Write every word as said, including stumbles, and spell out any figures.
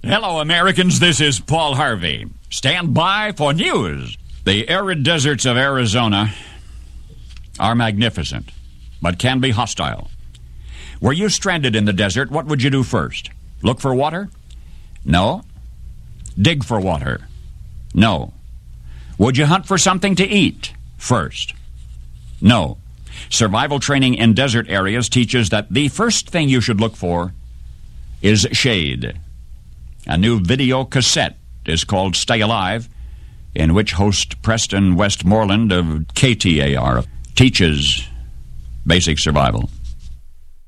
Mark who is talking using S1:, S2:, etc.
S1: Hello, Americans. This is Paul Harvey. Stand by for news. The arid deserts of Arizona are magnificent, but can be hostile. Were you stranded in the desert, what would you do first? Look for water? No. Dig for water? No. Would you hunt for something to eat first? No. Survival training in desert areas teaches that the first thing you should look for is shade. A new video cassette is called Stay Alive, in which host Preston Westmoreland of K T A R teaches basic survival.